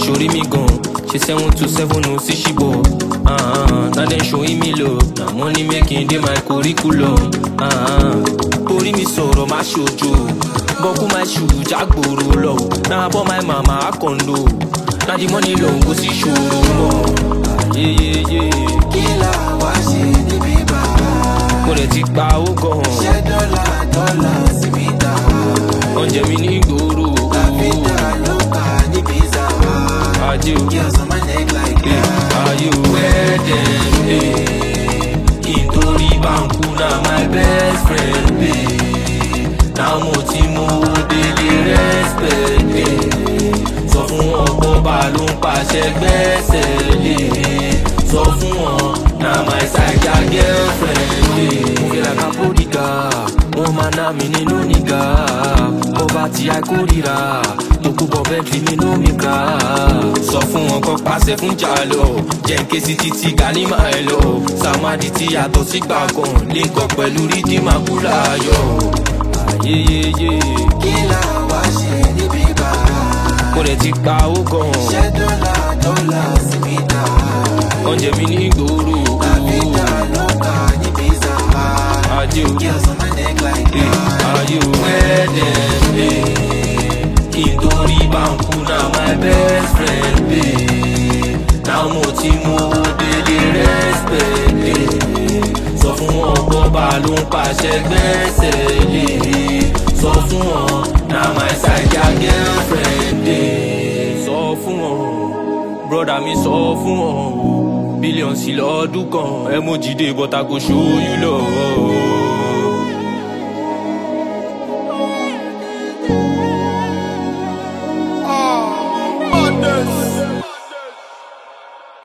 Shori me gone. She 727 no see she ball. Now then showing me love. Now money making dey my curriculum. Pori mi sọ̀rọ̀ má ṣojo. Boku my shoe jagboro low. Now I bought my mama a condo. Now the money long go see ṣòro mọ́. Kila wa ṣe níbí bá. Mo lè ti gba owó gan. Ṣé dọ́là sí mi dá? Oúnjẹ mi ní ìgboro. Àfíìdá ló bá ní pizza. Ajé o. Girls on my neck like that. Ayé o. Where dem dey? Nítorí Banku na my best friend dey. Now mo ti mú délé respect dey. Sọ fún wọn bọ́ba ló ń pàṣẹ gbẹ́sẹ̀ lé. Sọ fún wọn na my side girlfriend dey. Mo feel like a prodigal. Wọ́n máa ná mi nínú nígà. Bọ́ba tí a kórìíra. Mo kú bọ́ Bentley nínú mi ká. Sọ fún wọn kọ́ pàṣẹ fún Jalo. Jẹ́ ń ké sí títí Galima ẹ̀ lọ. Samadi ti yàtọ̀ sí gbàngàn. Link up pẹ̀lú rídìmà kúlà yọ. Kila wa ṣe níbí bá. Mo lè ti gba owó gan. Ṣé dọ́là sí mi dá? Oúnjẹ mi ní ìgboro. Àfíìdá ló bá ní pizza. Ajé o. Girls on my neck like that. Ayé o. Where dem dey? Nítorí Banku na my best friend dey. Now mo ti mú délé respect dey. Sọ fún wọn bọ́ba ló ń pàṣẹ gbẹ́sẹ̀ lé. Sọ fún wọn na my side girlfriend dey. Sọ fún wọn broda mi sọ fún wọn. Billions lọ́dún kan. Ẹ mo jìde but I go show you love.